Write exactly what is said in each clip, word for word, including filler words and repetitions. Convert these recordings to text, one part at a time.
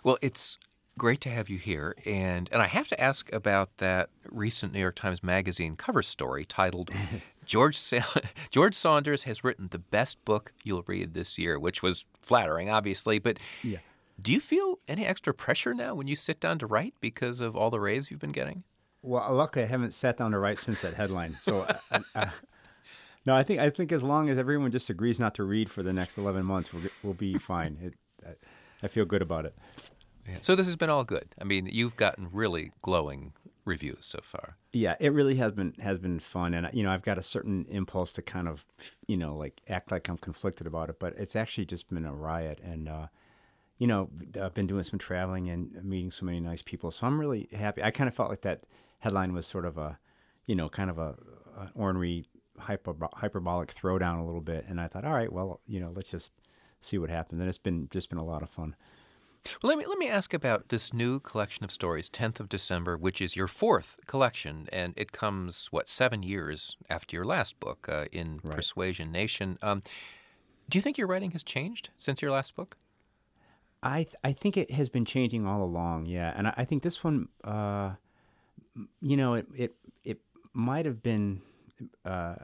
Well, it's great to have you here, and and I have to ask about that recent New York Times Magazine cover story titled George Sa- George Saunders has written the best book you'll read this year, which was flattering, obviously. But Yeah. do you feel any extra pressure now when you sit down to write because of all the raves you've been getting? Well, luckily I haven't sat down to write since that headline. So, uh, uh, no, I think I think as long as everyone just agrees not to read for the next eleven months, we'll, we'll be fine. It, I, I feel good about it. Yeah. So this has been all good. I mean, you've gotten really glowing reviews so far. Yeah, it really has been has been fun, and you know, I've got a certain impulse to kind of, you know, like act like I'm conflicted about it, but it's actually just been a riot, and uh, you know, I've been doing some traveling and meeting so many nice people, so I'm really happy. I kind of felt like that headline was sort of a, you know, kind of a, a ornery, hyper, hyperbolic throwdown a little bit, and I thought, all right, well, you know, let's just see what happens, and it's been just been a lot of fun. Well, let me let me ask about this new collection of stories, tenth of December, which is your fourth collection, and it comes what seven years after your last book uh, in Right. Persuasion Nation. Um, do you think your writing has changed since your last book? I th- I think it has been changing all along, yeah, and I, I think this one, uh, you know, it it it might have been, uh,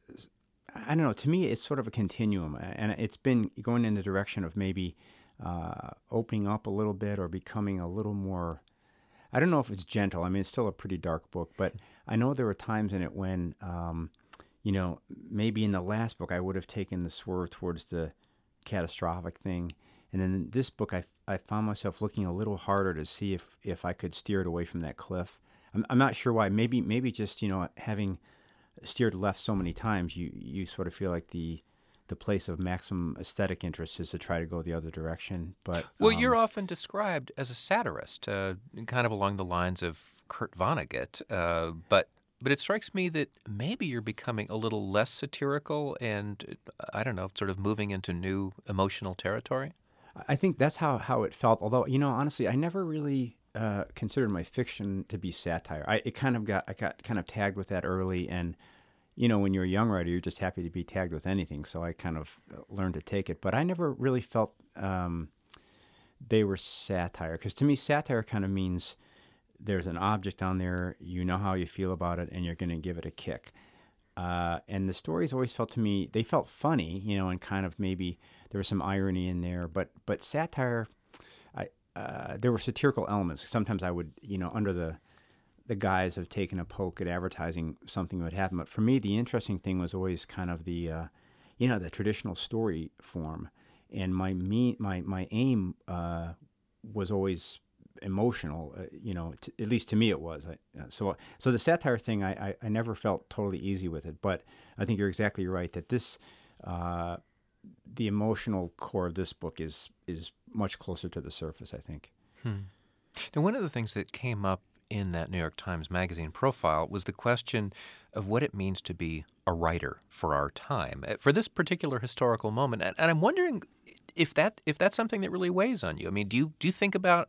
I don't know. To me, it's sort of a continuum, and it's been going in the direction of maybe uh, opening up a little bit or becoming a little more. I don't know if it's gentle. I mean, it's still a pretty dark book, but I know there were times in it when, um, you know, maybe in the last book I would have taken the swerve towards the catastrophic thing. And then in this book, I, I found myself looking a little harder to see if, if I could steer it away from that cliff. I'm, I'm not sure why. Maybe maybe just, you know, having steered left so many times, you, you sort of feel like the the place of maximum aesthetic interest is to try to go the other direction. But Well, you're um, often described as a satirist, uh, kind of along the lines of Kurt Vonnegut, uh, but but it strikes me that maybe you're becoming a little less satirical and, uh, I don't know, sort of moving into new emotional territory. I think that's how, how it felt. Although, you know, honestly, I never really uh, considered my fiction to be satire. I it kind of got I got kind of tagged with that early, and you know, when you're a young writer, you're just happy to be tagged with anything. So I kind of uh, learned to take it. But I never really felt um, they were satire, because to me, satire kind of means there's an object on there, you know how you feel about it, and you're going to give it a kick. Uh, and the stories always felt to me, they felt funny, you know, and kind of maybe there was some irony in there. But but satire, I uh, there were satirical elements. Sometimes I would, you know, under the the guise of taking a poke at advertising, something would happen. But for me, the interesting thing was always kind of the, uh, you know, the traditional story form. And my me, my my aim uh, was always emotional. Uh, you know, t- at least to me it was. I, uh, so so the satire thing, I, I I never felt totally easy with it. But I think you're exactly right that this. Uh, the emotional core of this book is is much closer to the surface, I think. Hmm. Now, one of the things that came up in that New York Times Magazine profile was the question of what it means to be a writer for our time, uh, for this particular historical moment. And, and I'm wondering if that if that's something that really weighs on you. I mean, do you do you think about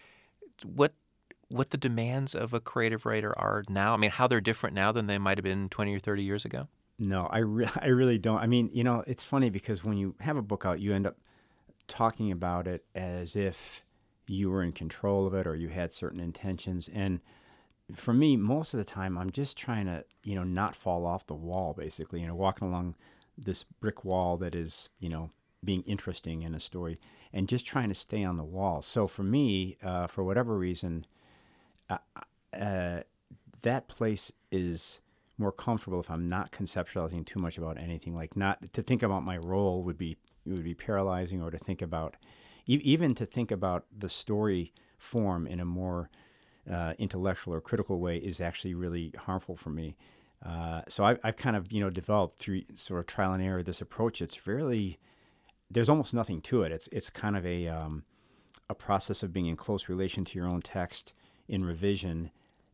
what what the demands of a creative writer are now? I mean, how they're different now than they might have been twenty or thirty years ago? No, I, re- I really don't. I mean, you know, it's funny because when you have a book out, you end up talking about it as if you were in control of it or you had certain intentions. And for me, most of the time, I'm just trying to, you know, not fall off the wall, basically, you know, walking along this brick wall that is, you know, being interesting in a story and just trying to stay on the wall. So for me, uh, for whatever reason, uh, uh, that place is more comfortable if I'm not conceptualizing too much about anything. Like not to think about my role would be would be paralyzing, or to think about e- even to think about the story form in a more uh, intellectual or critical way is actually really harmful for me. Uh, so I've, I've kind of you know developed through sort of trial and error this approach. It's really there's almost nothing to it. It's it's kind of a um, a process of being in close relation to your own text in revision.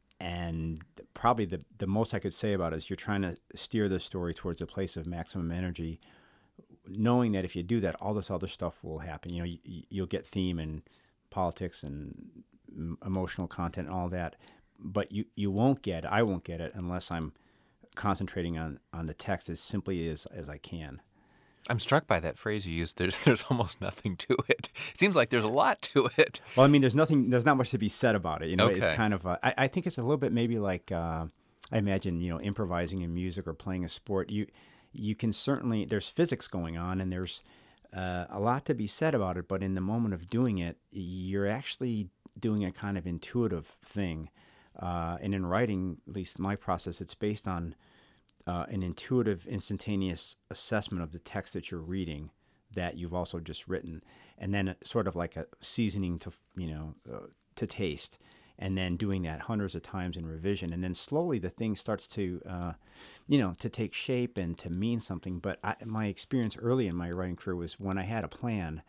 And probably the, the most I could say about it is you're trying to steer the story towards a place of maximum energy, knowing that if you do that, all this other stuff will happen. You know, you, you'll get theme and politics and emotional content and all that, but you, you won't get, I won't get it unless I'm concentrating on, on the text as simply as, as I can. I'm struck by that phrase you used. There's there's almost nothing to it. It seems like there's a lot to it. Well, I mean, there's nothing, there's not much to be said about it. You know, it's Okay. kind of, a, I, I think it's a little bit maybe like, uh, I imagine, you know, improvising in music or playing a sport. You, you can certainly, there's physics going on and there's uh, a lot to be said about it, but in the moment of doing it, you're actually doing a kind of intuitive thing. Uh, and in writing, at least my process, it's based on uh, an intuitive, instantaneous assessment of the text that you're reading that you've also just written, and then sort of like a seasoning to, you know, uh, to taste, and then doing that hundreds of times in revision, and then slowly the thing starts to, uh, you know, to take shape and to mean something. But I, my experience early in my writing career was when I had a plan,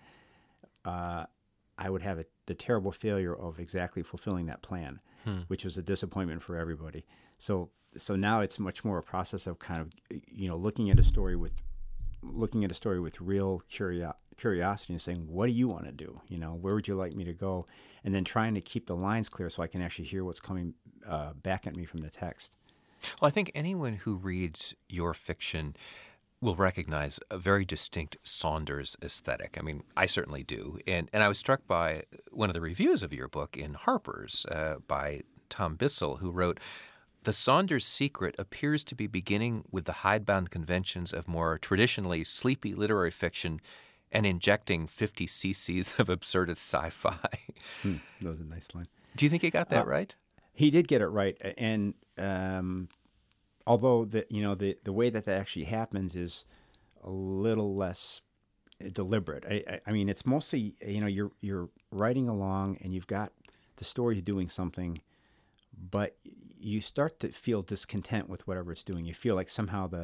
uh, I would have a, the terrible failure of exactly fulfilling that plan, hmm. which was a disappointment for everybody. So, so now it's much more a process of kind of, you know, looking at a story with, looking at a story with real curio- curiosity and saying, what do you want to do? You know, where would you like me to go? And then trying to keep the lines clear so I can actually hear what's coming uh, back at me from the text. Well, I think anyone who reads your fiction will recognize a very distinct Saunders aesthetic. I mean, I certainly do. And and I was struck by one of the reviews of your book in Harper's uh, by Tom Bissell, who wrote, "The Saunders secret appears to be beginning with the hidebound conventions of more traditionally sleepy literary fiction and injecting fifty cc's of absurdist sci-fi." Hmm, that was a nice line. Do you think he got that uh, right? He did get it right. And um, although the you know the, the way that that actually happens is a little less deliberate. I, I, I mean, it's mostly, you know, you're you're writing along and you've got the story doing something, but you start to feel discontent with whatever it's doing. You feel like somehow the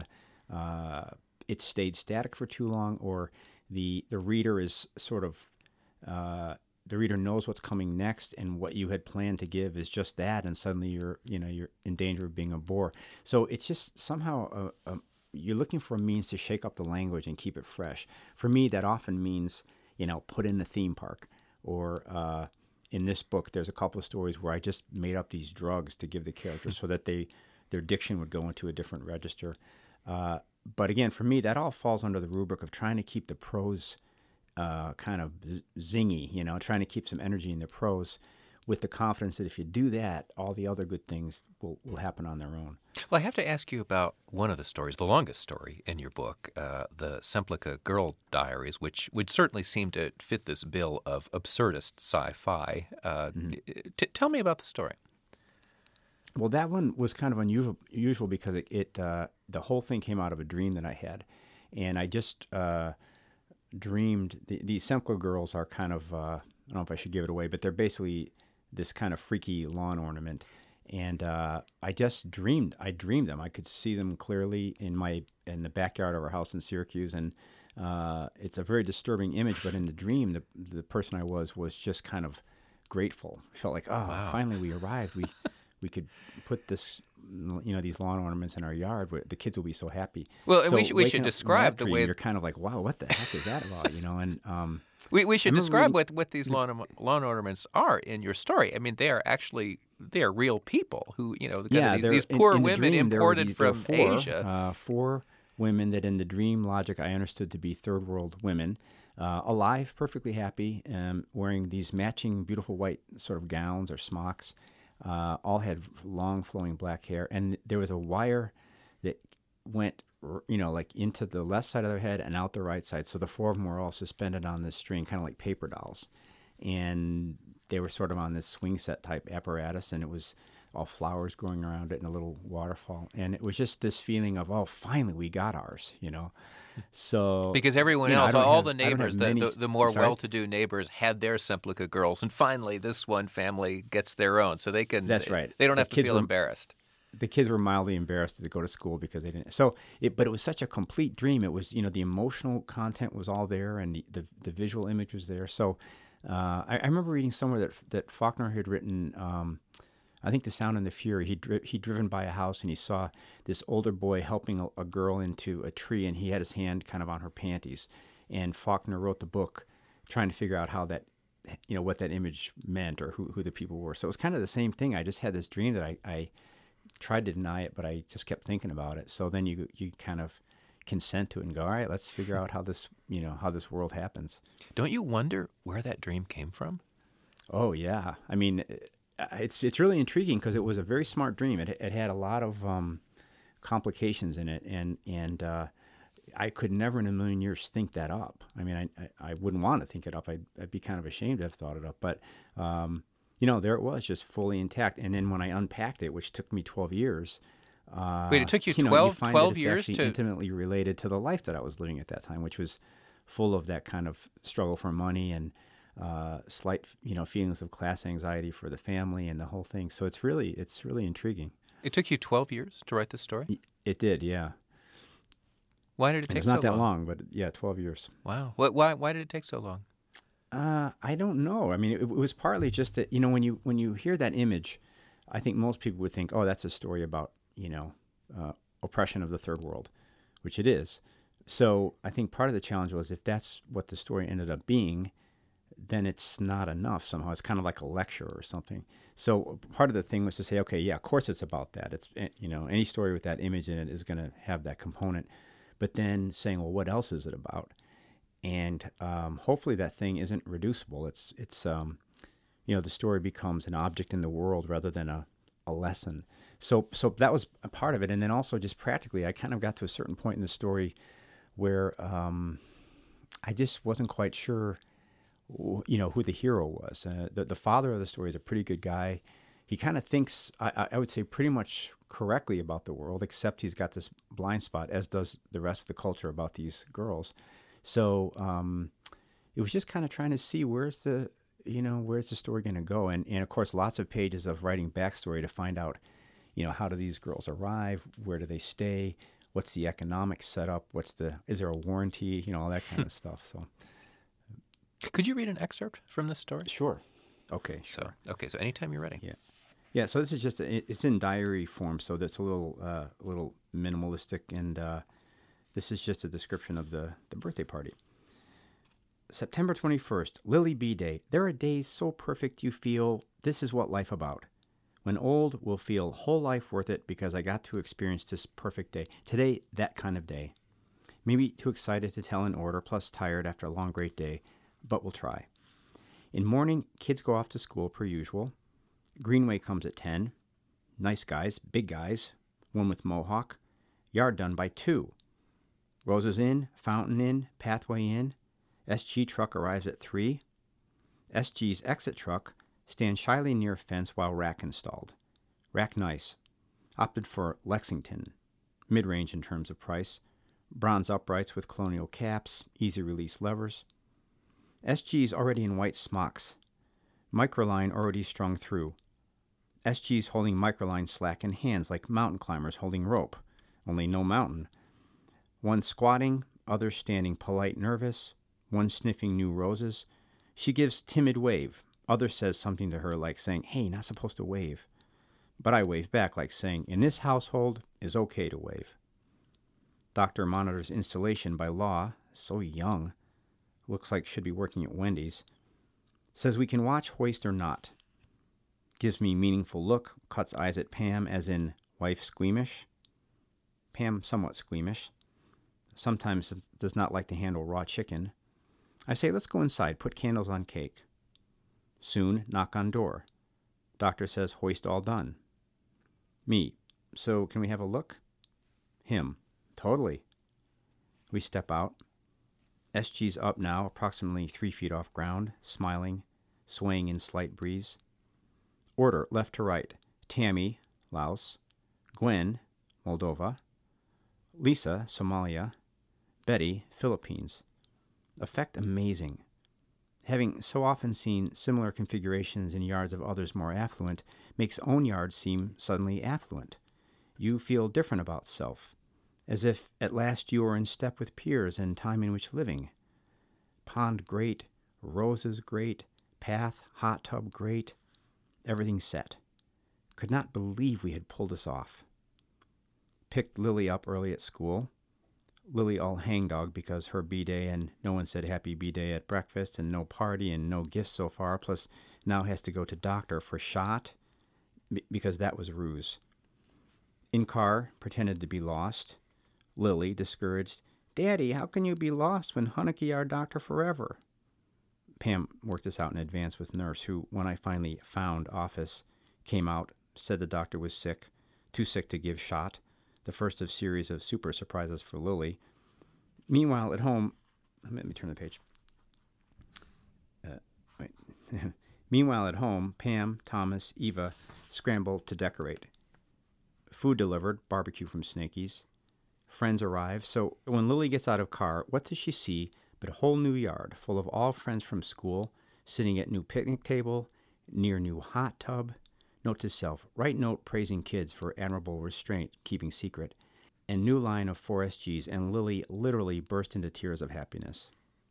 uh, it stayed static for too long, or the the reader is sort of uh, the reader knows what's coming next, and what you had planned to give is just that, and suddenly you're you know you're in danger of being a bore. So it's just somehow a, a, you're looking for a means to shake up the language and keep it fresh. For me, that often means you know put in a theme park, or uh, in this book, there's a couple of stories where I just made up these drugs to give the characters so that they their diction would go into a different register. Uh, but again, for me, that all falls under the rubric of trying to keep the prose uh, kind of z- zingy, you know, trying to keep some energy in the prose with the confidence that if you do that, all the other good things will, will happen on their own. Well, I have to ask you about one of the stories, the longest story in your book, uh, the Semplica Girl Diaries, which would certainly seem to fit this bill of absurdist sci-fi. Uh, mm-hmm. t- tell me about the story. Well, that one was kind of unusual, usual because it, it uh, the whole thing came out of a dream that I had, and I just uh, dreamed. The, these Semplica girls are kind of uh, I don't know if I should give it away, but they're basically this kind of freaky lawn ornament, and uh, I just dreamed. I dreamed them. I could see them clearly in my in the backyard of our house in Syracuse, and uh, it's a very disturbing image. But in the dream, the the person I was was just kind of grateful. I felt like, oh, wow. Finally we arrived. We we could put this, you know, these lawn ornaments in our yard. Where the kids will be so happy. Well, and so we should we should describe the dream, way you're kind of like, wow, what the heck is that about? You know, and um, we we should describe reading, what, what these lawn lawn ornaments are in your story. I mean, they are actually they are real people who, you know, the, yeah, kind of these, these poor in, in women dream, imported these, from four, Asia. Uh, four women that, in the dream logic, I understood to be third world women. Uh, alive, perfectly happy, um, wearing these matching beautiful white sort of gowns or smocks. Uh, all had long flowing black hair, and there was a wire that went, you know, like into the left side of their head and out the right side. So the four of them were all suspended on this string, kind of like paper dolls, and they were sort of on this swing set type apparatus, and it was all flowers growing around it and a little waterfall, and it was just this feeling of, oh, finally we got ours, you know. So because everyone you know, else, all have, the neighbors, the, many, the, the more sorry? well-to-do neighbors had their Semplica girls, and finally this one family gets their own, so they can. That's right. They don't the have to feel were, embarrassed. The kids were mildly embarrassed to go to school because they didn't. So, it, but it was such a complete dream. It was, you know, the emotional content was all there, and the the, the visual image was there. So, uh, I, I remember reading somewhere that that Faulkner had written. Um, I think The Sound and the Fury. He'd, dri- he'd driven by a house and he saw this older boy helping a, a girl into a tree, and he had his hand kind of on her panties. And Faulkner wrote the book trying to figure out how that, you know, what that image meant or who, who the people were. So it was kind of the same thing. I just had this dream that I, I tried to deny it, but I just kept thinking about it. So then you you kind of consent to it and go, all right, let's figure out how this, you know, how this world happens. Don't you wonder where that dream came from? Oh yeah, I mean, it's it's really intriguing because it was a very smart dream. It it had a lot of um, complications in it, and and uh, I could never in a million years think that up. I mean, I I, I wouldn't want to think it up. I'd, I'd be kind of ashamed to have thought it up. But um, you know, there it was, just fully intact. And then when I unpacked it, which took me twelve years. Uh, Wait, it took you you know, twelve, you find twelve that it's years actually to intimately related to the life that I was living at that time, which was full of that kind of struggle for money and uh, slight, you know, feelings of class anxiety for the family and the whole thing. So it's really, it's really intriguing. It took you twelve years to write this story? It did, yeah. Why did it take It's not so that long? long, but yeah, twelve years. Wow. What, why, why did it take so long? Uh, I don't know. I mean, it, it was partly just that, you know, when you when you hear that image, I think most people would think, oh, that's a story about, you know, uh, oppression of the third world, which it is. So I think part of the challenge was if that's what the story ended up being, then it's not enough somehow. It's kind of like a lecture or something. So part of the thing was to say, okay, yeah, of course it's about that. It's, you know, any story with that image in it is going to have that component. But then saying, well, what else is it about? And um, hopefully that thing isn't reducible. It's, it's um, you know, the story becomes an object in the world rather than a, a lesson. So so that was a part of it. And then also just practically, I kind of got to a certain point in the story where um, I just wasn't quite sure, you know, who the hero was. Uh, the, the father of the story is a pretty good guy. He kind of thinks, I, I would say, pretty much correctly about the world, except he's got this blind spot, as does the rest of the culture about these girls. So um, it was just kind of trying to see where's the, you know, where's the story going to go? And, and of course, lots of pages of writing backstory to find out, you know, how do these girls arrive? Where do they stay? What's the economic setup? What's the, is there a warranty? You know, all that kind of stuff. So, could you read an excerpt from this story? Sure. Okay, So, sure. okay, so anytime you're ready. Yeah. Yeah, so this is just, a, it's in diary form, so that's a little uh, a little minimalistic, and uh, this is just a description of the, the birthday party. September twenty-first, Lily B. Day. There are days so perfect you feel this is what life about. When old, we'll feel whole life worth it because I got to experience this perfect day. Today, that kind of day. Maybe too excited to tell in order, plus tired after a long, great day, but we'll try. In morning, kids go off to school per usual. Greenway comes at ten. Nice guys, big guys, one with mohawk. Yard done by two. Roses in, fountain in, pathway in. S G truck arrives at three. S G's exit truck stands shyly near fence while rack installed. Rack nice. Opted for Lexington. Mid-range in terms of price. Bronze uprights with colonial caps, easy release levers. S G's already in white smocks. Microline already strung through. S G's holding microline slack in hands like mountain climbers holding rope. Only no mountain. One squatting, other standing polite nervous. One sniffing new roses. She gives timid wave. Other says something to her like saying, hey, not supposed to wave. But I wave back like saying, in this household, is okay to wave. Doctor monitors installation by law. So young. Looks like should be working at Wendy's. Says we can watch hoist or not. Gives me meaningful look. Cuts eyes at Pam as in wife squeamish. Pam somewhat squeamish. Sometimes does not like to handle raw chicken. I say, let's go inside, put candles on cake. Soon, knock on door. Doctor says, hoist all done. Me, so can we have a look? Him, totally. We step out. S G's up now, approximately three feet off ground, smiling, swaying in slight breeze. Order, left to right. Tammy, Laos. Gwen, Moldova. Lisa, Somalia. Betty, Philippines. Effect amazing. Having so often seen similar configurations in yards of others more affluent makes own yard seem suddenly affluent. You feel different about self, as if at last you are in step with peers and time in which living. Pond great, roses great, path, hot tub great, everything set. Could not believe we had pulled this off. Picked Lily up early at school. Lily all hangdog because her B-Day and no one said happy B-Day at breakfast and no party and no gifts so far, plus now has to go to doctor for shot b- because that was ruse. In car, pretended to be lost. Lily, discouraged, "Daddy, how can you be lost when Hunnicky our doctor forever?" Pam worked this out in advance with Nurse, who, when I finally found office, came out, said the doctor was sick, too sick to give shot, the first of series of super surprises for Lily. Meanwhile, at home, let me turn the page. Uh, wait. Meanwhile, at home, Pam, Thomas, Eva scramble to decorate. Food delivered, barbecue from Snakey's. Friends arrive. So when Lily gets out of car, what does she see but a whole new yard full of all friends from school, sitting at new picnic table, near new hot tub. Note to self, write note praising kids for admirable restraint, keeping secret, and new line of four S Gs, and Lily literally burst into tears of happiness.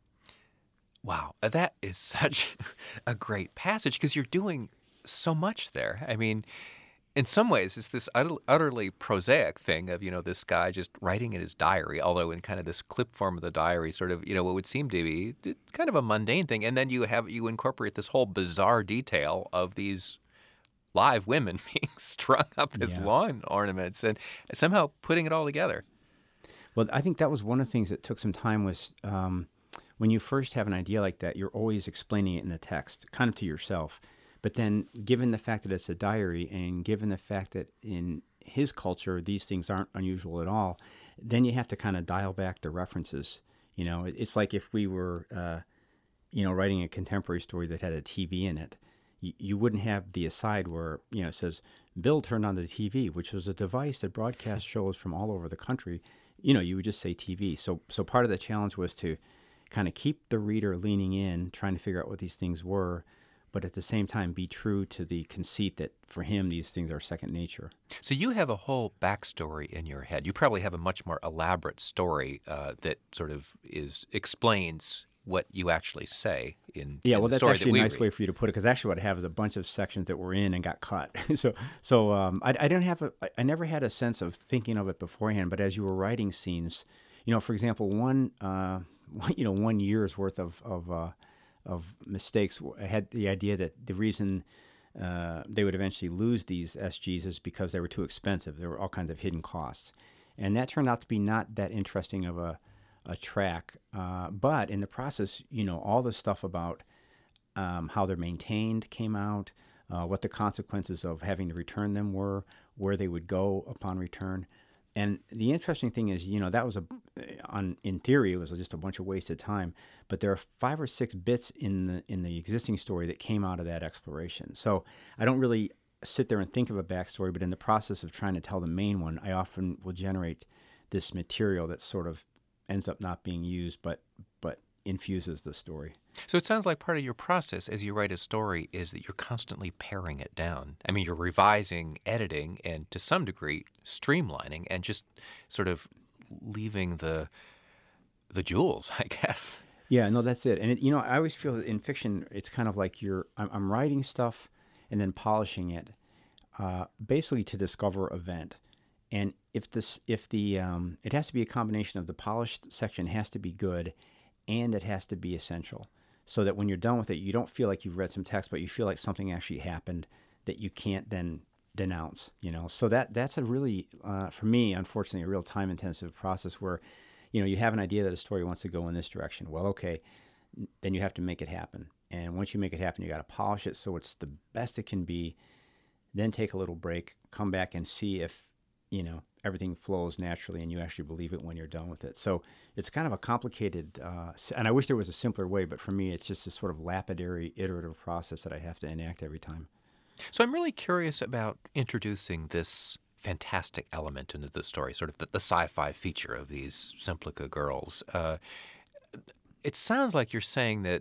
Wow, that is such a great passage because you're doing so much there. I mean, in some ways, it's this utter- utterly prosaic thing of, you know, this guy just writing in his diary, although in kind of this clip form of the diary, sort of, you know, what would seem to be kind of a mundane thing. And then you have, you incorporate this whole bizarre detail of these live women being strung up as Yeah. lawn ornaments and somehow putting it all together. Well, I think that was one of the things that took some time was um, when you first have an idea like that, you're always explaining it in the text, kind of to yourself. But then given the fact that it's a diary and given the fact that in his culture, these things aren't unusual at all, then you have to kind of dial back the references. You know, it's like if we were, uh, you know, writing a contemporary story that had a T V in it, you, you wouldn't have the aside where, you know, it says, Bill turned on the T V, which was a device that broadcast shows from all over the country. You know, you would just say T V. So, so part of the challenge was to kind of keep the reader leaning in, trying to figure out what these things were, but at the same time be true to the conceit that for him these things are second nature. So you have a whole backstory in your head. You probably have a much more elaborate story uh, that sort of is explains what you actually say in yeah. in Well, the that's story actually that we a nice read. way for you to put it, because actually what I have is a bunch of sections that were in and got cut. so, so um, I, I didn't have a, I never had a sense of thinking of it beforehand. But as you were writing scenes, you know, for example, one, uh, you know, one year's worth of of uh, of mistakes. I had the idea that the reason uh, they would eventually lose these S Gs is because they were too expensive. There were all kinds of hidden costs. And that turned out to be not that interesting of a, a track. Uh, but in the process, you know, all the stuff about um, how they're maintained came out, uh, what the consequences of having to return them were, where they would go upon return. And the interesting thing is, you know, that was a, on in theory, it was just a bunch of wasted time. But there are five or six bits in the in the existing story that came out of that exploration. So I don't really sit there and think of a backstory, but in the process of trying to tell the main one, I often will generate this material that sort of ends up not being used, but but infuses the story. So it sounds like part of your process as you write a story is that you're constantly paring it down. I mean, you're revising, editing, and to some degree streamlining, and just sort of leaving the the jewels, I guess. Yeah, no, that's it. And it, you know, I always feel that in fiction, it's kind of like you're I'm, I'm writing stuff and then polishing it, uh, basically to discover event. And if this, if the, um, it has to be a combination of the polished section has to be good, and it has to be essential, so that when you're done with it, you don't feel like you've read some text, but you feel like something actually happened that you can't then denounce. You know, so that that's a really, uh, for me, unfortunately, a real time-intensive process where, you know, you have an idea that a story wants to go in this direction. Well, okay, then you have to make it happen. And once you make it happen, you got to polish it so it's the best it can be. Then take a little break, come back and see if, you know, everything flows naturally and you actually believe it when you're done with it. So it's kind of a complicated, uh, and I wish there was a simpler way, but for me, it's just a sort of lapidary, iterative process that I have to enact every time. So I'm really curious about introducing this fantastic element into the story, sort of the, the sci-fi feature of these Simplica girls. Uh, it sounds like you're saying that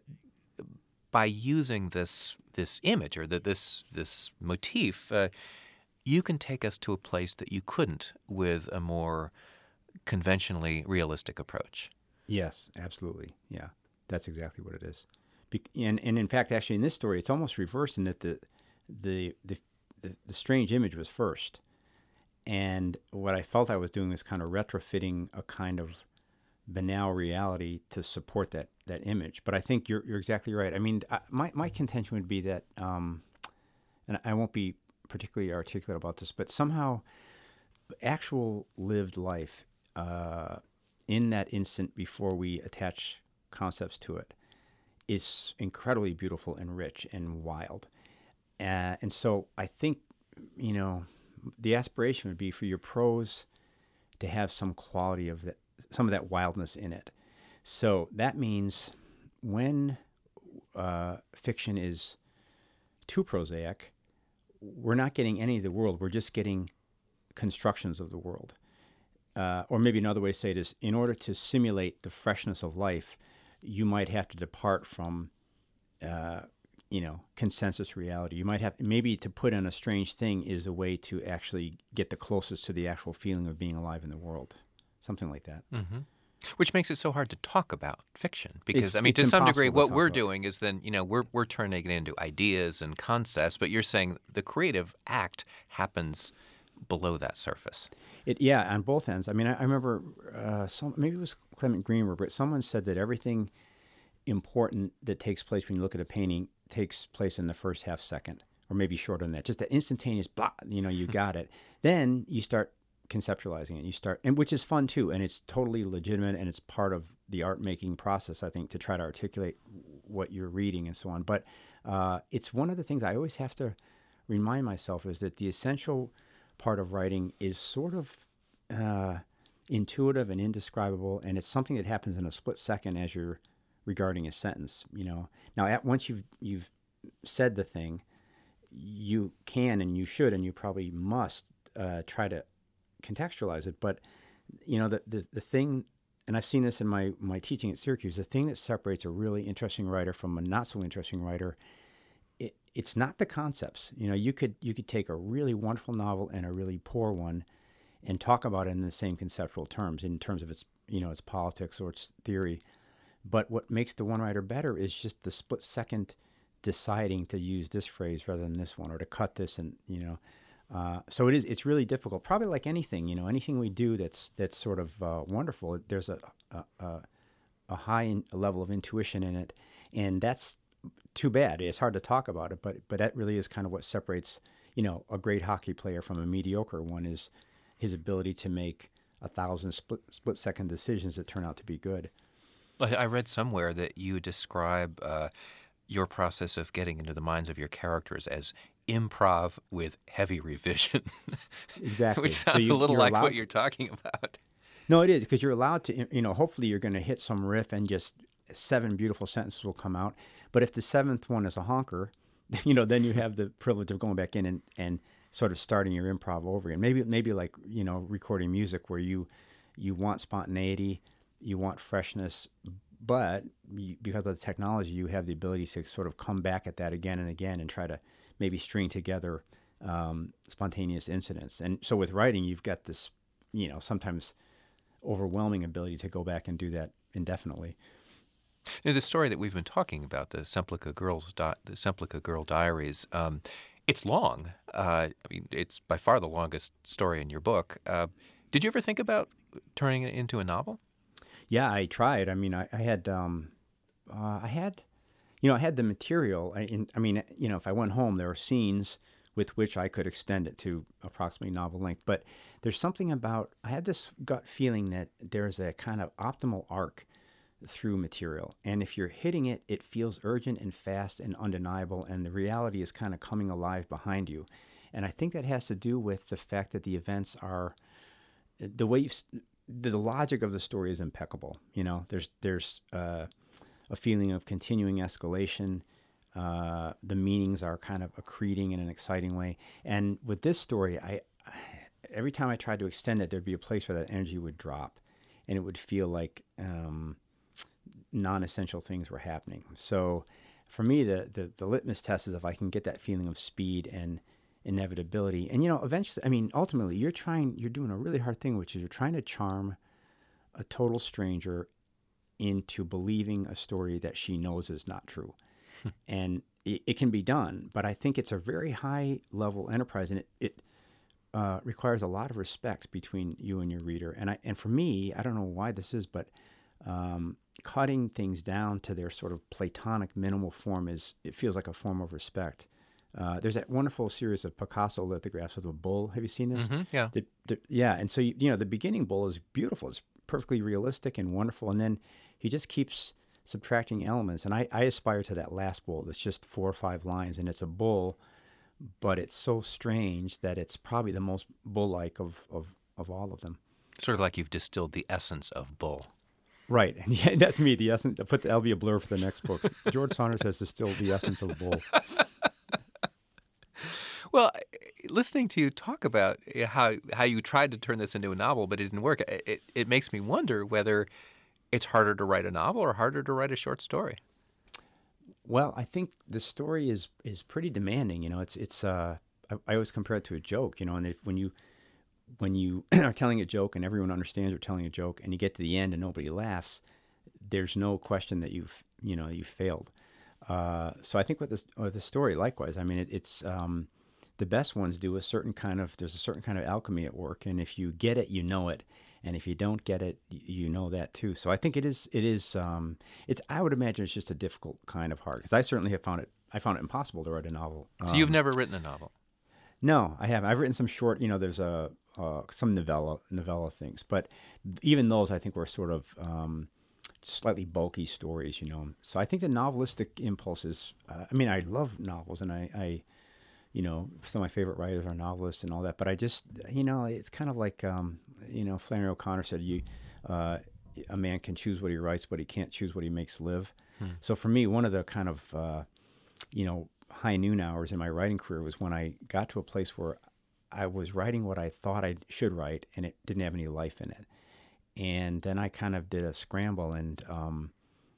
by using this this image or that this this motif, uh, you can take us to a place that you couldn't with a more conventionally realistic approach. Yes, absolutely. Yeah, that's exactly what it is. Be- and and in fact, actually, in this story, it's almost reversed in that the the the the, the strange image was first, and what I felt I was doing was kind of retrofitting a kind of banal reality to support that that image. But I think you're you're exactly right. I mean, I, my my contention would be that, um, and I won't be particularly articulate about this, but somehow actual lived life uh, in that instant before we attach concepts to it is incredibly beautiful and rich and wild. Uh, and so I think, you know, the aspiration would be for your prose to have some quality of that, some of that wildness in it. So that means when uh, fiction is too prosaic, we're not getting any of the world. We're just getting constructions of the world. Uh, or maybe another way to say it is, in order to simulate the freshness of life, you might have to depart from, uh, you know, consensus reality. You might have, maybe to put in a strange thing is a way to actually get the closest to the actual feeling of being alive in the world. Something like that. Mm-hmm. Which makes it so hard to talk about fiction because, It's, I mean, it's to some degree, impossible to what talk we're about. doing is then, you know, we're we're turning it into ideas and concepts, but you're saying the creative act happens below that surface. It, yeah, on both ends. I mean, I, I remember uh, some, maybe it was Clement Greenberg, but someone said that everything important that takes place when you look at a painting takes place in the first half second, or maybe shorter than that. Just the instantaneous, blah, you know, you got it. Then you start conceptualizing it. You start, and which is fun too, and it's totally legitimate, and it's part of the art making process, I think, to try to articulate what you're reading and so on. But uh, it's one of the things I always have to remind myself is that the essential part of writing is sort of uh, intuitive and indescribable, and it's something that happens in a split second as you're regarding a sentence. You know, now at once you've you've said the thing, you can and you should and you probably must uh, try to contextualize it. But you know, the, the the thing, and I've seen this in my my teaching at Syracuse, the thing that separates a really interesting writer from a not so interesting writer, it, it's not the concepts. You know, you could you could take a really wonderful novel and a really poor one and talk about it in the same conceptual terms, in terms of its, you know, its politics or its theory. But what makes the one writer better is just the split second deciding to use this phrase rather than this one, or to cut this, and you know. Uh, so it is. It's really difficult. Probably like anything, you know, anything we do that's that's sort of uh, wonderful. There's a a, a, a high in, a level of intuition in it, and that's too bad. It's hard to talk about it, but but that really is kind of what separates, you know, a great hockey player from a mediocre one, is his ability to make a thousand split split second decisions that turn out to be good. I I read somewhere that you describe uh, your process of getting into the minds of your characters as improv with heavy revision. Exactly. Which So sounds you- a little you're like allowed what to- you're talking about. No, it is, because you're allowed to, you know, hopefully you're going to hit some riff and just seven beautiful sentences will come out. But if the seventh one is a honker, you know, then you have the privilege of going back in and, and sort of starting your improv over again. Maybe, maybe like, you know, recording music where you, you want spontaneity, you want freshness, but you, because of the technology, you have the ability to sort of come back at that again and again and try to maybe string together um, spontaneous incidents. And so with writing, you've got this, you know, sometimes overwhelming ability to go back and do that indefinitely. Now, the story that we've been talking about, the Semplica Girls, Di- the Semplica Girl Diaries, um, it's long. Uh, I mean, it's by far the longest story in your book. Uh, did you ever think about turning it into a novel? Yeah, I tried. I mean, I, I had, um, uh, I had, you know, I had the material. I, in, I mean, you know, if I went home, there were scenes with which I could extend it to approximately novel length. But there's something about, I had this gut feeling that there's a kind of optimal arc through material. And if you're hitting it, it feels urgent and fast and undeniable, and the reality is kind of coming alive behind you. And I think that has to do with the fact that the events are, the way you've, the logic of the story is impeccable. You know, there's there's uh, a feeling of continuing escalation. Uh, the meanings are kind of accreting in an exciting way. And with this story, I every time I tried to extend it, there'd be a place where that energy would drop, and it would feel like um, non-essential things were happening. So for me, the, the the litmus test is if I can get that feeling of speed and inevitability. And, you know, eventually, I mean, ultimately, you're trying, you're doing a really hard thing, which is you're trying to charm a total stranger into believing a story that she knows is not true. And it, it can be done, but I think it's a very high level enterprise, and it, it uh, requires a lot of respect between you and your reader. And I, and for me, I don't know why this is, but um, cutting things down to their sort of platonic minimal form is, it feels like a form of respect. Uh, there's that wonderful series of Picasso lithographs of a bull. Have you seen this? Hmm. Yeah. The, the, yeah, and so you, you know the beginning bull is beautiful. It's perfectly realistic and wonderful, and then he just keeps subtracting elements. And I, I aspire to that last bull that's just four or five lines, and it's a bull, but it's so strange that it's probably the most bull-like of, of, of all of them. Sort of like you've distilled the essence of bull. Right. Yeah, that's me. The essence. Put the, that'll be a blur for the next book. George Saunders has distilled the essence of bull. Well, listening to you talk about how how you tried to turn this into a novel, but it didn't work, it, it makes me wonder whether it's harder to write a novel or harder to write a short story. Well, I think the story is is pretty demanding. You know, it's it's. Uh, I, I always compare it to a joke. You know, and if, when you when you are telling a joke and everyone understands you're telling a joke, and you get to the end and nobody laughs, there's no question that you've you know you failed. Uh, so I think with this with the story, likewise. I mean, it, it's. Um, The best ones do a certain kind of, there's a certain kind of alchemy at work. And if you get it, you know it. And if you don't get it, you know that too. So I think it is, it is, um, it's, I would imagine it's just a difficult kind of hard. Because I certainly have found it, I found it impossible to write a novel. So um, you've never written a novel? No, I haven't. I've written some short, you know, there's a, uh, some novella, novella things. But even those I think were sort of um, slightly bulky stories, you know. So I think the novelistic impulse is, uh, I mean, I love novels and I, I you know, some of my favorite writers are novelists and all that. But I just, you know, it's kind of like, um, you know, Flannery O'Connor said, you, uh, a man can choose what he writes, but he can't choose what he makes live. Hmm. So for me, one of the kind of, uh, you know, high noon hours in my writing career was when I got to a place where I was writing what I thought I should write, and it didn't have any life in it. And then I kind of did a scramble, and um,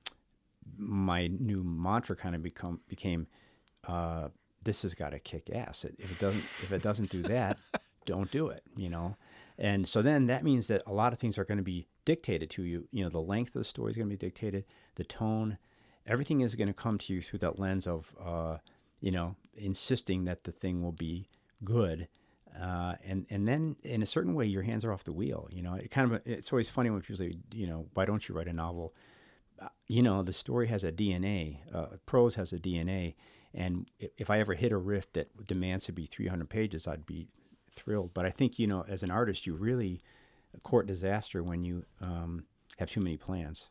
my new mantra kind of become became, uh, this has got to kick ass. If it doesn't, if it doesn't do that, don't do it. You know, and so then that means that a lot of things are going to be dictated to you. You know, the length of the story is going to be dictated, the tone, everything is going to come to you through that lens of, uh, you know, insisting that the thing will be good. Uh, and and then in a certain way, your hands are off the wheel. You know, it kind of it's always funny when people say, you know, why don't you write a novel? Uh, you know, the story has a D N A. Uh, prose has a D N A. And if I ever hit a riff that demands to be three hundred pages, I'd be thrilled. But I think, you know, as an artist, you really court disaster when you um, have too many plans.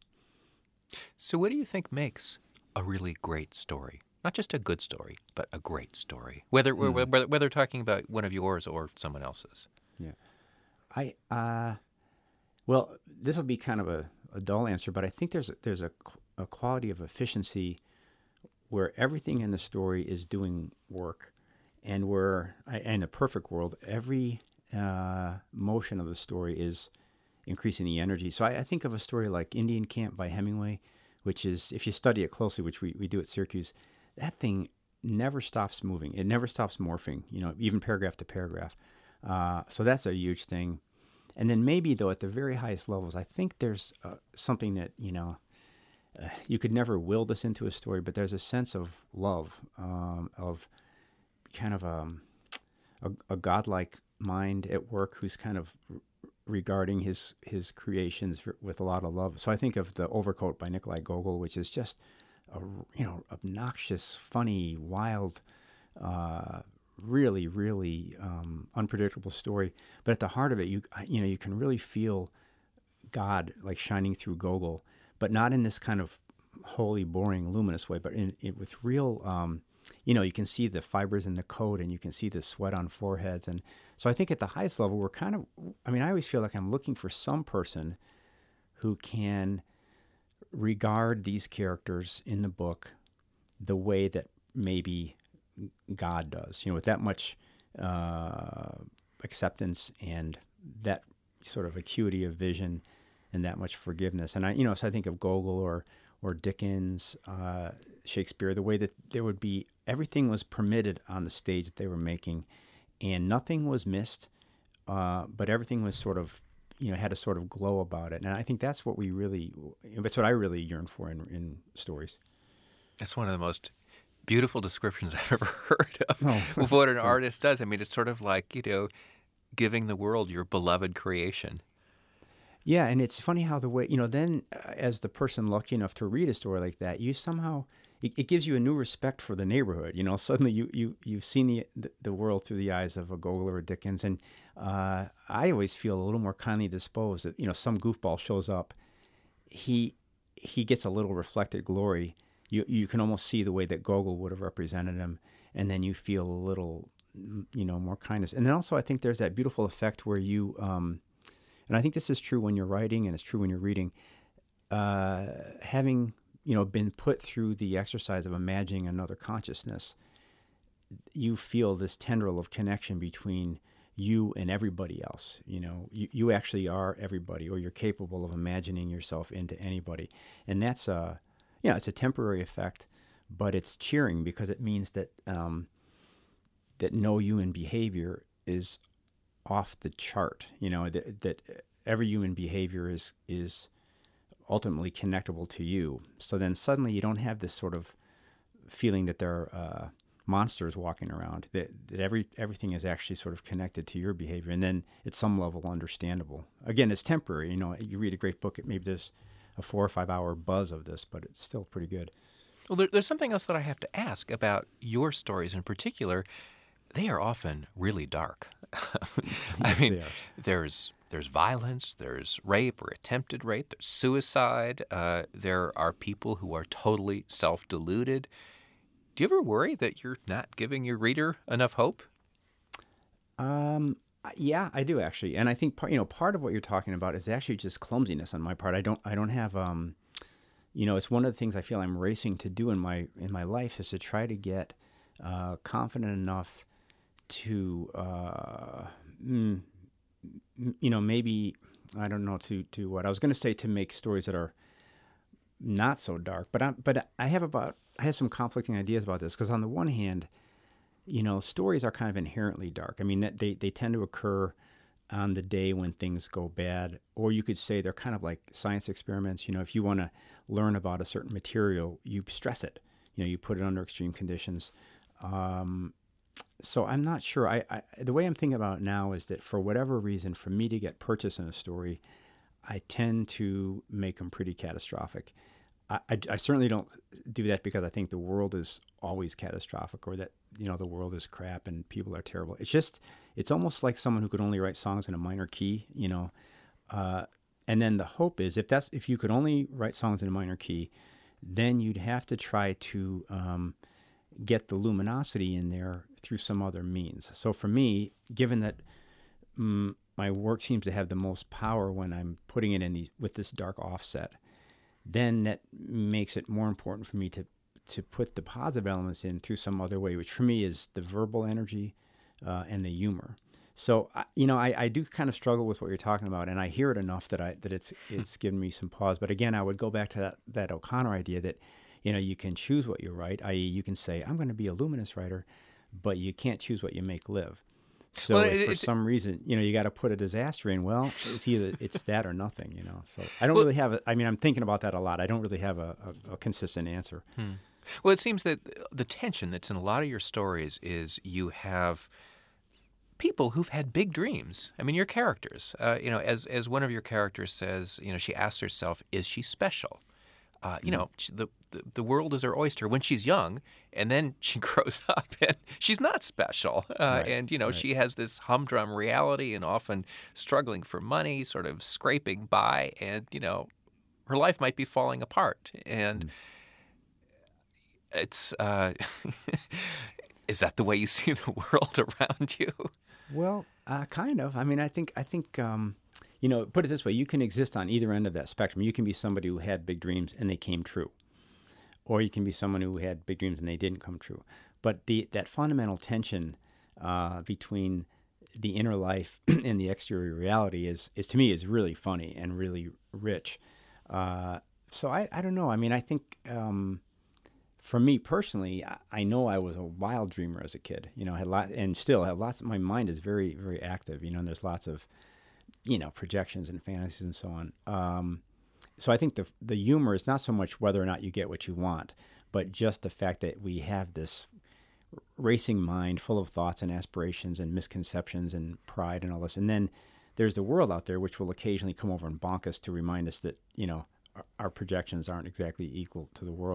So what do you think makes a really great story? Not just a good story, but a great story, whether mm. whether, whether talking about one of yours or someone else's. Yeah. I, uh, well, this will be kind of a, a dull answer, but I think there's a, there's a, a quality of efficiency where everything in the story is doing work, and where, in a perfect world, every uh, motion of the story is increasing the energy. So I, I think of a story like Indian Camp by Hemingway, which is, if you study it closely, which we, we do at Syracuse, that thing never stops moving. It never stops morphing, you know, even paragraph to paragraph. Uh, so that's a huge thing. And then maybe, though, at the very highest levels, I think there's uh, something that, you know, uh, you could never will this into a story, but there's a sense of love, um, of kind of um, a, a godlike mind at work who's kind of r- regarding his, his creations with a lot of love. So I think of The Overcoat by Nikolai Gogol, which is just a, you know, obnoxious, funny, wild, uh, really, really um, unpredictable story. But at the heart of it, you you know, you can really feel God like shining through Gogol, but not in this kind of wholly boring, luminous way, but in, in with real, um, you know, you can see the fibers in the coat, and you can see the sweat on foreheads. And so I think at the highest level, we're kind of, I mean, I always feel like I'm looking for some person who can regard these characters in the book the way that maybe God does, you know, with that much uh, acceptance and that sort of acuity of vision and that much forgiveness. And I, you know, so I think of Gogol or or Dickens, uh, Shakespeare, the way that there would be, everything was permitted on the stage that they were making, and nothing was missed, uh, but everything was sort of, you know, had a sort of glow about it. And I think that's what we really, that's what I really yearn for in, in stories. That's one of the most beautiful descriptions I've ever heard of, oh. of what an artist does. I mean, it's sort of like, you know, giving the world your beloved creation. Yeah, and it's funny how the way, you know, then uh, as the person lucky enough to read a story like that, you somehow, it, it gives you a new respect for the neighborhood. You know, suddenly you you you've seen the the, the world through the eyes of a Gogol or a Dickens, and uh, I always feel a little more kindly disposed. That, you know, some goofball shows up, he he gets a little reflected glory. You you can almost see the way that Gogol would have represented him, and then you feel a little, you know, more kindness. And then also, I think there's that beautiful effect where you, um, and I think this is true when you're writing, and it's true when you're reading, uh, having, you know, been put through the exercise of imagining another consciousness, you feel this tendril of connection between you and everybody else. You know, you, you actually are everybody, or you're capable of imagining yourself into anybody. And that's a, you know, it's a temporary effect, but it's cheering because it means that um, that no human behavior is off the chart. You know, that, that every human behavior is is ultimately connectable to you. So then suddenly you don't have this sort of feeling that there are uh, monsters walking around, that, that every everything is actually sort of connected to your behavior, and then at some level understandable. Again, it's temporary. You know, you read a great book, maybe there's a four or five hour buzz of this, but it's still pretty good. Well, there, there's something else that I have to ask about your stories in particular. They are often really dark. I Yes, mean, they are. there's there's violence, there's rape or attempted rape, there's suicide. Uh, there are people who are totally self-deluded. Do you ever worry that you're not giving your reader enough hope? Um, yeah, I do actually, and I think part, you know, part of what you're talking about is actually just clumsiness on my part. I don't, I don't have, um, you know, it's one of the things I feel I'm racing to do in my in my life is to try to get uh, confident enough to, uh, mm, you know, maybe I don't know to to what I was going to say to make stories that are not so dark, but I but I have about I have some conflicting ideas about this because on the one hand, you know, stories are kind of inherently dark. I mean, that they, they tend to occur on the day when things go bad, or you could say they're kind of like science experiments. You know, if you want to learn about a certain material, you stress it. You know, you put it under extreme conditions. Um, so I'm not sure. I, I the way I'm thinking about it now is that for whatever reason, for me to get purchase in a story, I tend to make them pretty catastrophic. I, I, I certainly don't do that because I think the world is always catastrophic, or that, you know, the world is crap and people are terrible. It's just, it's almost like someone who could only write songs in a minor key, you know. Uh, and then the hope is if that's if you could only write songs in a minor key, then you'd have to try to um, get the luminosity in there through some other means. So for me, given that mm, my work seems to have the most power when I'm putting it in these with this dark offset, then that makes it more important for me to to put the positive elements in through some other way, which for me is the verbal energy uh, and the humor. So, I- you know, I, I do kind of struggle with what you're talking about, and I hear it enough that I that it's it's given me some pause. But again, I would go back to that, that O'Connor idea that, you know, you can choose what you write, that is you can say, I'm going to be a luminous writer, but you can't choose what you make live. So Well, if it- for it's- some reason, you know, you got to put a disaster in, well, it's either it's that or nothing, you know. So I don't Well- really have a, I mean, I'm thinking about that a lot. I don't really have a, a, a consistent answer. Well, it seems that the tension that's in a lot of your stories is you have people who've had big dreams. I mean, your characters. Uh, you know, as as one of your characters says, you know, she asks herself, "Is she special?" Uh, you know, she, the, the the world is her oyster when she's young, and then she grows up and she's not special. Uh, Right, and you know, right. she has this humdrum reality and often struggling for money, sort of scraping by, and you know, her life might be falling apart. And it's uh, is that the way you see the world around you? Well, uh, kind of. I mean, I think I think um, you know, put it this way: you can exist on either end of that spectrum. You can be somebody who had big dreams and they came true, or you can be someone who had big dreams and they didn't come true. But the that fundamental tension uh, between the inner life and the exterior reality is, is to me is really funny and really rich. Uh, so I, I don't know. I mean, I think um, for me personally, I, I know I was a wild dreamer as a kid. You know, I had lot and still have lots. My mind is very very active. You know, and there's lots of you know projections and fantasies and so on. Um, so I think the the humor is not so much whether or not you get what you want, but just the fact that we have this racing mind full of thoughts and aspirations and misconceptions and pride and all this. And then there's the world out there which will occasionally come over and bonk us to remind us that, you know, our, our projections aren't exactly equal to the world.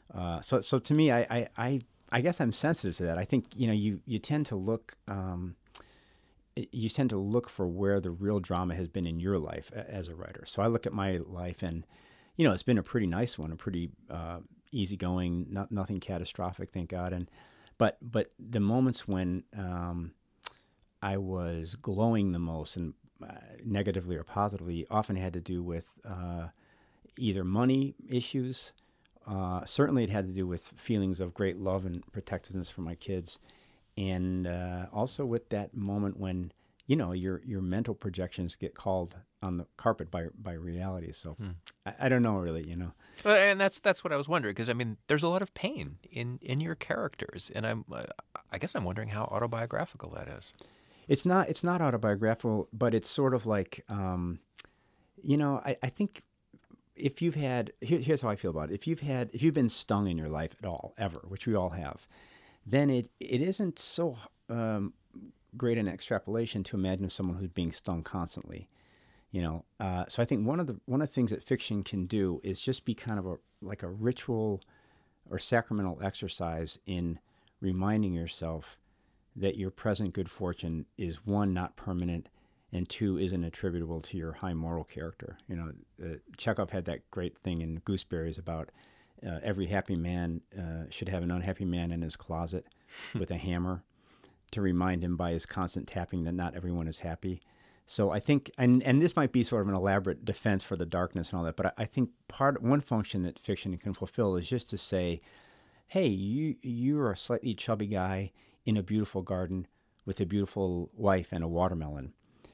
Uh, so so to me, I, I I I guess I'm sensitive to that. I think you know you you tend to look. Um, you tend to look for where the real drama has been in your life as a writer. So I look at my life, and you know, it's been a pretty nice one, a pretty uh, easygoing, not, nothing catastrophic, thank God. And but but the moments when um, I was glowing the most, and uh, negatively or positively, often had to do with uh, either money issues. Uh, certainly, it had to do with feelings of great love and protectiveness for my kids, and uh, also with that moment when you know your your mental projections get called on the carpet by by reality. So hmm. I, I don't know really, you know. Well, and that's that's what I was wondering, because I mean, there's a lot of pain in, in your characters, and I'm uh, I guess I'm wondering how autobiographical that is. It's not it's not autobiographical, but it's sort of like um, you know I, I think if you've had here, here's how I feel about it. If you've had if you've been stung in your life at all ever, which we all have, then it, it isn't so um, great an extrapolation to imagine someone who's being stung constantly, you know. Uh, so I think one of the one of the things that fiction can do is just be kind of a like a ritual or sacramental exercise in reminding yourself that your present good fortune is, one, not permanent, and two, isn't attributable to your high moral character. You know, uh, Chekhov had that great thing in Gooseberries about Uh, every happy man uh, should have an unhappy man in his closet with a hammer to remind him by his constant tapping that not everyone is happy. So I think, and, and this might be sort of an elaborate defense for the darkness and all that, but I, I think part one function that fiction can fulfill is just to say, hey, you you're a slightly chubby guy in a beautiful garden with a beautiful wife and a watermelon.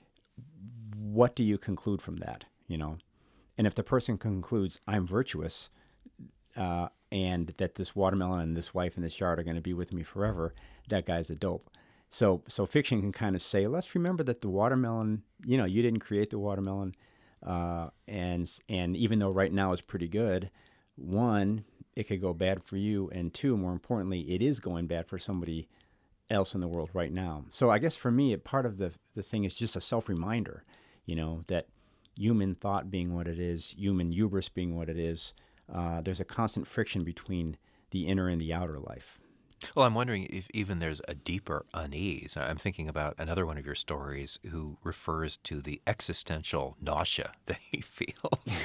What do you conclude from that? You know, and if the person concludes, I'm virtuous, Uh, and that this watermelon and this wife and this yard are going to be with me forever, that guy's a dope. So so fiction can kind of say, let's remember that the watermelon, you know, you didn't create the watermelon. Uh, and and even though right now it's pretty good, one, it could go bad for you. And two, more importantly, it is going bad for somebody else in the world right now. So I guess for me, part of the, the thing is just a self-reminder, you know, that human thought being what it is, human hubris being what it is, Uh, there's a constant friction between the inner and the outer life. Well, I'm wondering if even there's a deeper unease. I'm thinking about another one of your stories who refers to the existential nausea that he feels,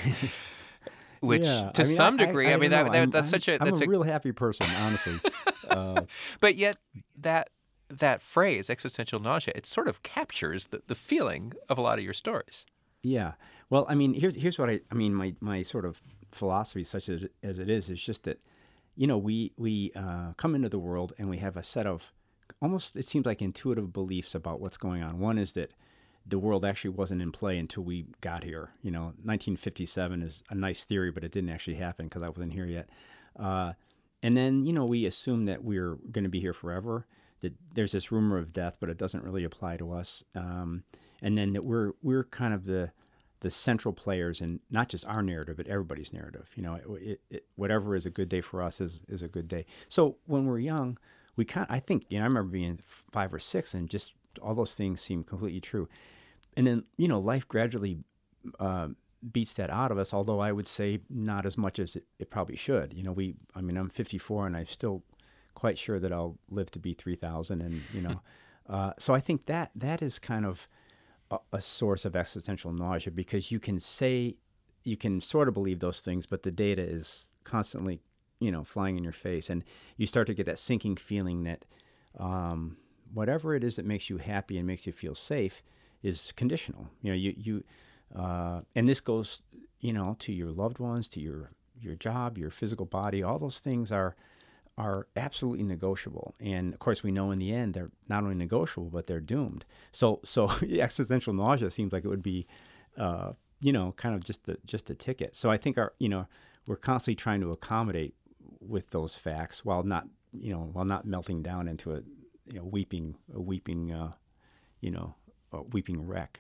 which yeah, to I mean, some I, degree, I, I, I mean, that, that, I'm, that's I'm, such a I'm that's a a real happy person, honestly. uh, but yet that that phrase, existential nausea, it sort of captures the, the feeling of a lot of your stories. Yeah. Well, I mean, here's here's what I I mean. My my sort of philosophy, such as as it is, is just that, you know, we we uh, come into the world and we have a set of almost, it seems like, intuitive beliefs about what's going on. One is that the world actually wasn't in play until we got here. You know, nineteen fifty-seven is a nice theory, but it didn't actually happen because I wasn't here yet. Uh, and then, you know, we assume that we're going to be here forever. That there's this rumor of death, but it doesn't really apply to us. Um, and then that we're we're kind of the the central players in not just our narrative, but everybody's narrative. You know, it, it, it, whatever is a good day for us is, is a good day. So when we're young, we kind I think, you know, I remember being five or six and just all those things seem completely true. And then, you know, life gradually uh, beats that out of us, although I would say not as much as it, it probably should. You know, we, I mean, I'm fifty-four and I'm still quite sure that I'll live to be three thousand. And, you know, uh, so I think that that is kind of a, a source of existential nausea, because you can say, you can sort of believe those things, but the data is constantly, you know, flying in your face. And you start to get that sinking feeling that um, whatever it is that makes you happy and makes you feel safe is conditional. You know, you, you uh, and this goes, you know, to your loved ones, to your, your job, your physical body. All those things are are absolutely negotiable. And of course, we know in the end they're not only negotiable, but they're doomed. So, so existential nausea seems like it would be, uh, you know, kind of just a, just a ticket. So I think our, you know, we're constantly trying to accommodate with those facts while not, you know, while not melting down into a, you know, weeping, a weeping, uh, you know, a weeping wreck.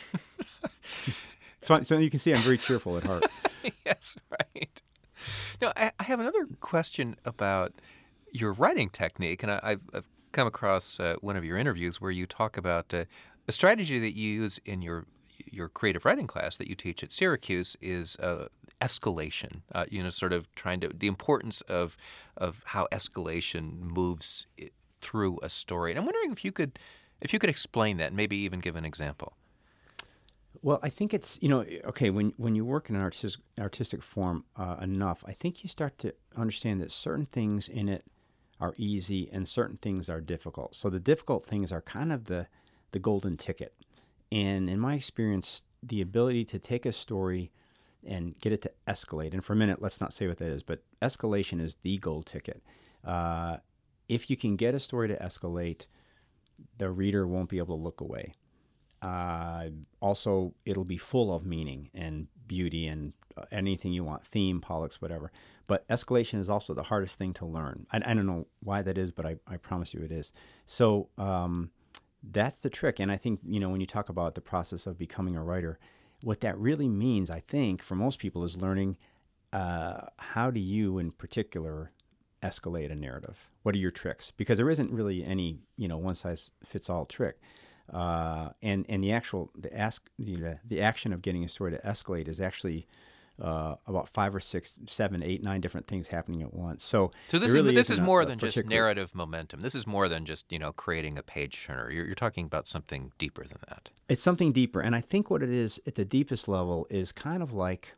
so, so you can see I'm very cheerful at heart. Yes, right. Now, I, I have another question about your writing technique, and I, I've, I've come across uh, one of your interviews where you talk about uh, a strategy that you use in your your creative writing class that you teach at Syracuse is uh, escalation. Uh, you know, sort of trying to the importance of of how escalation moves it through a story. And I'm wondering if you could if you could explain that, and maybe even give an example. Well, I think it's, you know, okay, when when you work in an artistic, artistic form uh, enough, I think you start to understand that certain things in it are easy and certain things are difficult. So the difficult things are kind of the, the golden ticket. And in my experience, the ability to take a story and get it to escalate, and for a minute, let's not say what that is, but escalation is the gold ticket. Uh, if you can get a story to escalate, the reader won't be able to look away. Uh, also, it'll be full of meaning and beauty and uh, anything you want, theme, politics, whatever. But escalation is also the hardest thing to learn. I, I don't know why that is, but I, I promise you it is. So um, that's the trick. And I think, you know, when you talk about the process of becoming a writer, what that really means, I think, for most people is learning uh, how do you, in particular, escalate a narrative? What are your tricks? Because there isn't really any, you know, one-size-fits-all trick. Uh, and and the actual the ask the the action of getting a story to escalate is actually uh, about five or six, seven, eight, nine different things happening at once. So so this really is this is isn't more a, a than just particular... narrative momentum. This is more than just, you know, creating a page turner. You're, you're talking about something deeper than that. It's something deeper, and I think what it is at the deepest level is kind of like,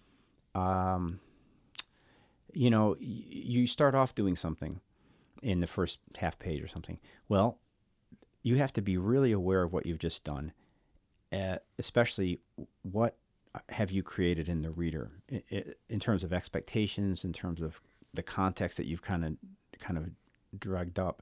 um, you know, y- you start off doing something in the first half page or something. Well, you have to be really aware of what you've just done, uh, especially what have you created in the reader in, in terms of expectations, in terms of the context that you've kind of kind of drugged up.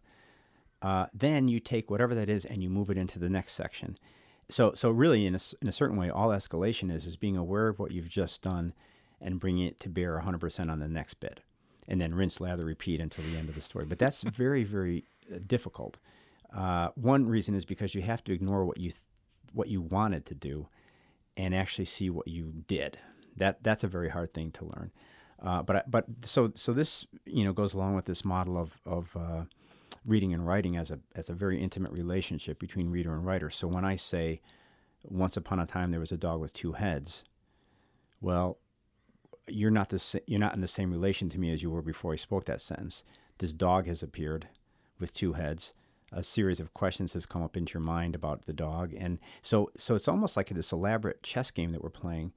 Uh, then you take whatever that is and you move it into the next section. So, so really, in a, in a certain way, all escalation is is being aware of what you've just done and bringing it to bear one hundred percent on the next bit, and then rinse, lather, repeat until the end of the story. But that's very, very uh, difficult. Uh, one reason is because you have to ignore what you th- what you wanted to do, and actually see what you did. That that's a very hard thing to learn. Uh, but but so so this you know goes along with this model of of uh, reading and writing as a as a very intimate relationship between reader and writer. So when I say, "Once upon a time there was a dog with two heads," well, you're not the you're not in the same relation to me as you were before I spoke that sentence. This dog has appeared with two heads. A series of questions has come up into your mind about the dog, and so so it's almost like this elaborate chess game that we're playing.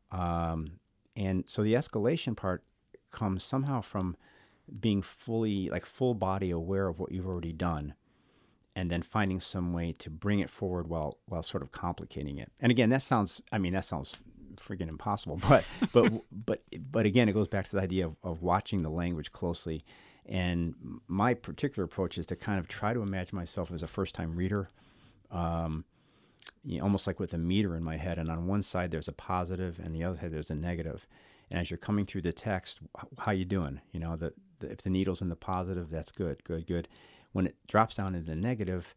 Um, and so the escalation part comes somehow from being fully, like full body aware of what you've already done, and then finding some way to bring it forward while while sort of complicating it. And again, that sounds, I mean, that sounds freaking impossible, but but but but again, it goes back to the idea of, of watching the language closely. And my particular approach is to kind of try to imagine myself as a first-time reader, um, you know, almost like with a meter in my head. And on one side there's a positive, and the other side there's a negative. And as you're coming through the text, how you doing? You know, the, the, if the needle's in the positive, that's good, good, good. When it drops down into the negative,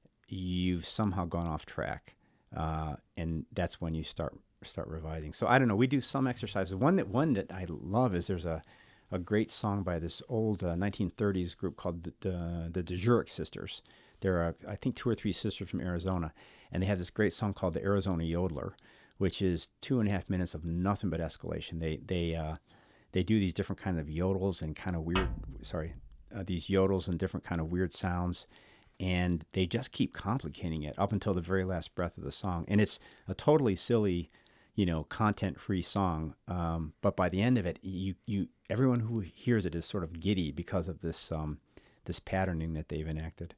you've somehow gone off track, uh, and that's when you start start revising. So I don't know. We do some exercises. One that one that I love is there's a a great song by this old uh, nineteen thirties group called the, the, the Dejuric Sisters. There are, I think, two or three sisters from Arizona, and they have this great song called the Arizona Yodeler, which is two and a half minutes of nothing but escalation. They they uh, they do these different kind of yodels and kind of weird, sorry, uh, these yodels and different kind of weird sounds, and they just keep complicating it up until the very last breath of the song. And it's a totally silly, you know, content-free song, um, but by the end of it, you you everyone who hears it is sort of giddy because of this um, this patterning that they've enacted.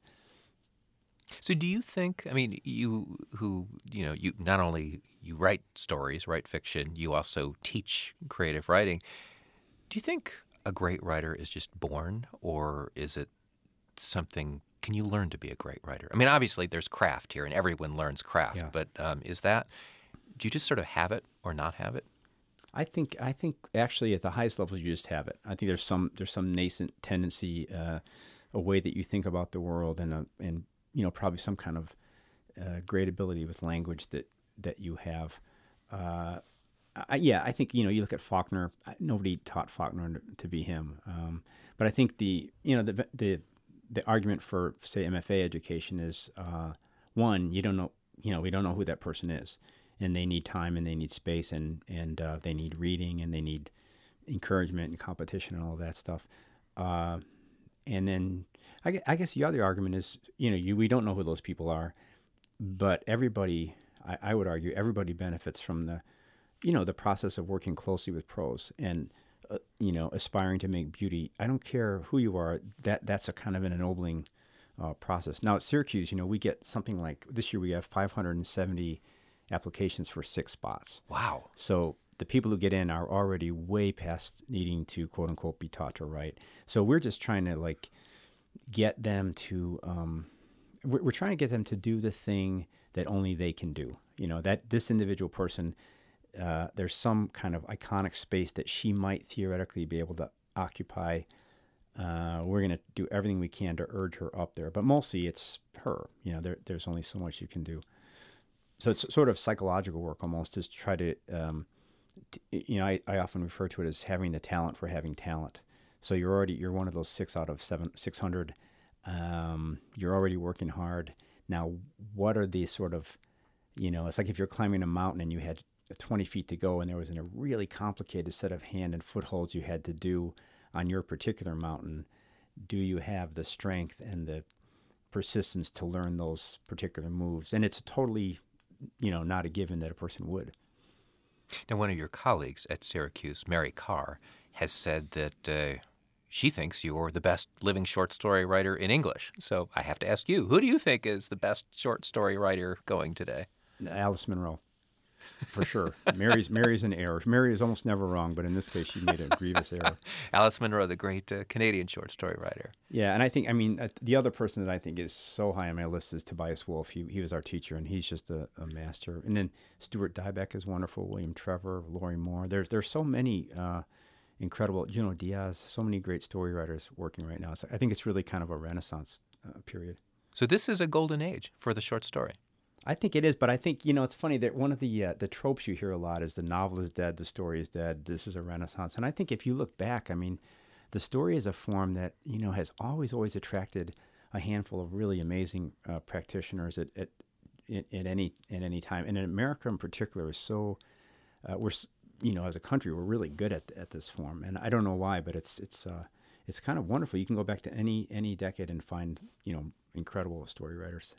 So do you think, I mean, you who, you know, you not only you write stories, write fiction, you also teach creative writing. Do you think a great writer is just born, or is it something, can you learn to be a great writer? I mean, obviously there's craft here and everyone learns craft, Yeah. but um, is that, do you just sort of have it or not have it? I think I think actually at the highest levels you just have it. I think there's some there's some nascent tendency, uh, a way that you think about the world, and a, and you know probably some kind of uh, great ability with language that that you have. Uh, I, yeah, I think you know you look at Faulkner. Nobody taught Faulkner to be him, um, but I think the you know the the the argument for say M F A education is uh, one, you don't know you know we don't know who that person is. and they need time and they need space and and uh, they need reading and they need encouragement and competition and all that stuff. Uh, and then I, gue- I guess the other argument is, you know, you we don't know who those people are, but everybody, I, I would argue, everybody benefits from the, you know, the process of working closely with pros and, uh, you know, aspiring to make beauty. I don't care who you are. That that's a kind of an ennobling uh, process. Now at Syracuse, you know, we get something like this year we have five hundred seventy applications for six spots. Wow. So the people who get in are already way past needing to quote unquote be taught to write. So we're just trying to like get them to, um, we're, we're trying to get them to do the thing that only they can do. You know, that this individual person, uh, there's some kind of iconic space that she might theoretically be able to occupy. Uh, we're going to do everything we can to urge her up there, but mostly it's her. You know, there, there's only so much you can do. So it's sort of psychological work almost, is to try to, um, t- you know, I, I often refer to it as having the talent for having talent. So you're already, you're one of those six out of seven, six hundred. Um, you're already working hard. Now, what are the sort of, you know, it's like if you're climbing a mountain and you had twenty feet to go and there was a really complicated set of hand and footholds you had to do on your particular mountain. Do you have the strength and the persistence to learn those particular moves? And it's totally, you know, not a given that a person would. Now, one of your colleagues at Syracuse, Mary Carr, has said that uh, she thinks you're the best living short story writer in English. So I have to ask you, who do you think is the best short story writer going today? Alice Munro, for sure. Mary's Mary's an error. Mary is almost never wrong, but in this case, she made a grievous error. Alice Munro, the great uh, Canadian short story writer. Yeah, and I think, I mean, uh, the other person that I think is so high on my list is Tobias Wolff. He he was our teacher, and he's just a, a master. And then Stuart Dybek is wonderful. William Trevor, Laurie Moore. There's there's so many uh, incredible. Juno Diaz. So many great story writers working right now. So I think it's really kind of a renaissance uh, period. So this is a golden age for the short story. I think it is, but I think, you know, it's funny that one of the uh, the tropes you hear a lot is the novel is dead, the story is dead, this is a renaissance. And I think if you look back, I mean, the story is a form that, you know, has always, always attracted a handful of really amazing uh, practitioners at, at, at, at any at any time. And in America in particular is so, uh, we're, you know, as a country, we're really good at at this form. And I don't know why, but it's it's uh, it's kind of wonderful. You can go back to any any decade and find, you know, incredible story writers.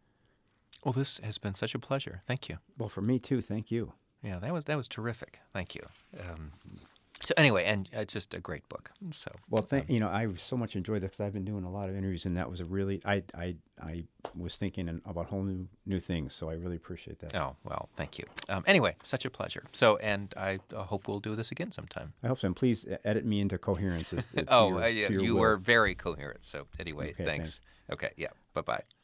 Well, this has been such a pleasure. Thank you. Well, for me too. Thank you. Yeah, that was that was terrific. Thank you. Um, so anyway, and uh, just a great book. So well, thank um, you know, I so much enjoyed it because I've been doing a lot of interviews, and that was a really I I I was thinking about whole new new things. So I really appreciate that. Oh well, thank you. Um, anyway, such a pleasure. So, and I uh, hope we'll do this again sometime. I hope so. And please edit me into coherence. As, oh, your, uh, yeah, you will. were very coherent. So anyway, okay, thanks. thanks. Okay, yeah. Bye bye.